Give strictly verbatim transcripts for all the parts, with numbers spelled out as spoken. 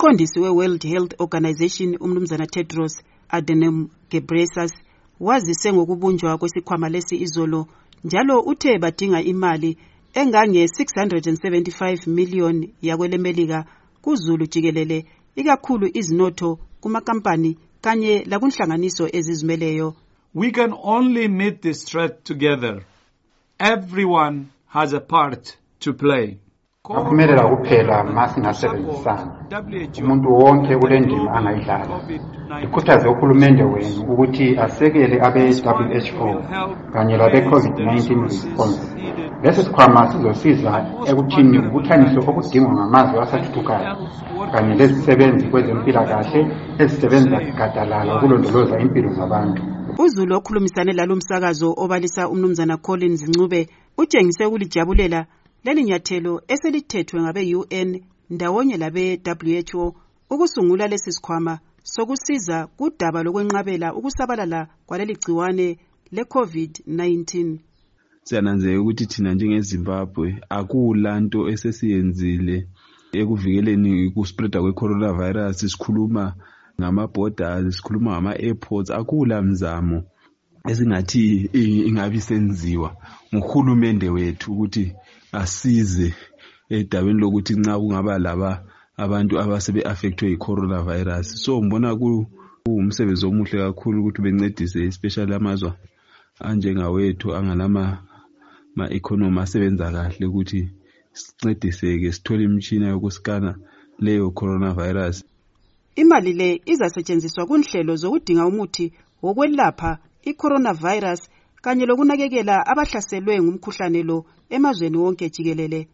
Umqondisi we-World Health Organization umnumzana Tedros Adhanom Ghebreyesus wazise ngokubunjwa kwesikhwama lesi izolo, njalo uthe badinga imali engange six hundred seventy-five million yakwelemelika kuzulu jikelele, ikakhulu izinotho kumakampani kanye lakunhlanganiso ezizimeleyo. We can only meet this threat together. Everyone has a part to play. Akuphumelela kuphela masingasebenzisana. Umuntu wonke kulendima angayidlala. Ikhuthaze uhulumende wenu ukuthi asekele abe-W H O kanye labe-COVID nineteen response. Lesi sikhwama sizosiza ekuthini ubuthanise obudingwa ngamazwe asathuthukayo kanye lezisebenzi kwezempilakahle ezisebenza gadalala ukulondoloza impilo zabantu. Uzulu okhulumisane lalo msakazo obalisa umnumzana Collins Ncube utshengise ukulijabulela leli nyathelo eselithethwe ngabe-U N ndawonye labe-W H O ukusungula lesi sikhwama sokusiza kudaba lokwenqabela ukusabalala kwaleli gciwane le-COVID nineteen. Siyananzela ukuthi thina njengeZimbabwe akulanto esesiyenzile ekuvikeleni ukuspreada kwe-coronavirus. Sikhuluma ngama-borders, sikhuluma ngama-airports, akula mzamo esingathi ingabi senziwa nguhulumende wethu ukuthi asize edabeni lokuthi nxa kungaba laba abantu abasebe-affectwe yi-coronavirus. So ngibona kuwumsebenzi omuhle kakhulu ukuthi bencedise especially amazwe anjengawethu angalama ma-economy asebenza kahle ukuthi sincediseke sithole imitshina yokuskana leyo coronavirus. Imali le izasetshenziswa kunhlelo zokudinga umuthi wokwelapha i-coronavirus kanye lokunakekela abahlaselwe ngumkhuhlane lo emazweni wonke jikelele.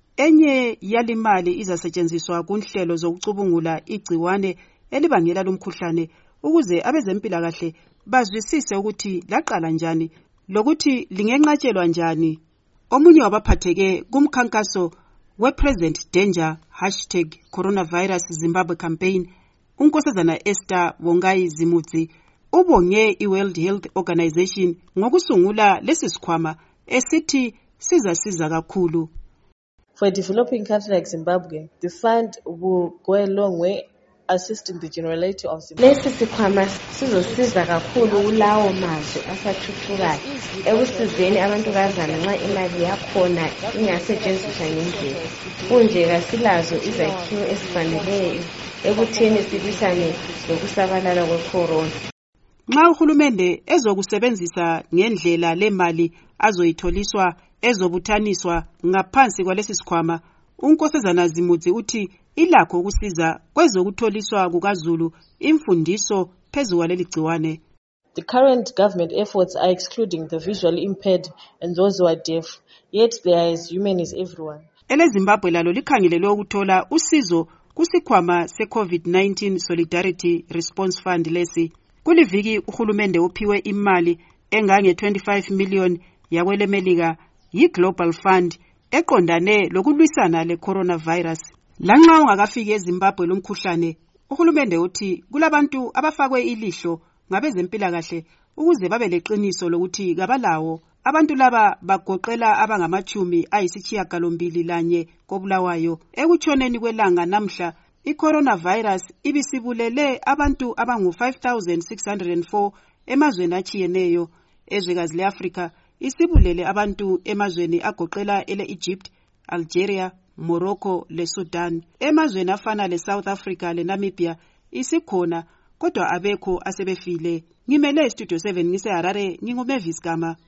Enye yalimali izasetshenziswa kunhlelo zokucubungula igciwane elibangela lumkhuhlane ukuze abezempilakahle bazwisise ukuthi laqala njani lokuthi lingenqatshelwa njani. Omunye wabaphatheke kumkhankaso we-Present Danger hashtag Coronavirus Zimbabwe campaign, unkosazana Esther Wongai Zimudzi ubonge i-World Health Organization ngokusungula lesi sikhwama esithi sizasiza kakhulu. For a developing country like Zimbabwe, the fund will go a long way assisting the generality of Zimbabwe. Lesi sikhwama sizosiza kakhulu kulawo mazwe asathuthukayo ekusizeni abantukazana nxa imali yakhona ingasetshenziswa ngendlela. Kunje kasilazo izakhiwo ezifaneleyo ekutheni silwisane lokusabalala kwe-corona. Nxa uhulumende ezokusebenzisa ngendlela lemali azoyitholiswa ezobuthaniswa ngaphansi kwalesi sikhwama, unkosazana Zimudzi uthi ilakho ukusiza kwezokutholiswa kukazulu imfundiso phezu kwaleli gciwane. The current government efforts are excluding the visually impaired and those who are deaf, yet they are as human as everyone. Ele Zimbabwe lalo likhangelelwe ukuthola usizo kusikhwama se-COVID nineteen Solidarity Response Fund lesi. Kuliviki uhulumende uphiwe imali engange twenty-five million yakwelemelika yi-Global Fund eqondane lokulwisana le-coronavirus. Lanxa ungakafiki eZimbabwe lomkhuhlane, uhulumende uthi kulabantu abafakwe ilihlo ngabezempilakahle ukuze babe leqiniso lokuthi kabalawo. Abantu laba bagoqela abangamachumi ayisishiyagalombili lanye kobulawayo. Ekutshoneni kwelanga namhla, i-coronavirus ibisibulele abantu abangu five thousand six hundred four emazweni atshiyeneyo. Ezwekazi le-Afrika isibulele abantu emazweni agoqela ele-Egypt, Algeria, Morocco le Sudan. Emazweni afana le-South Africa le-Namibia isikhona, kodwa abekho asebefile. Ngimele Studio seven ngise Harare, nginguMavis Gama.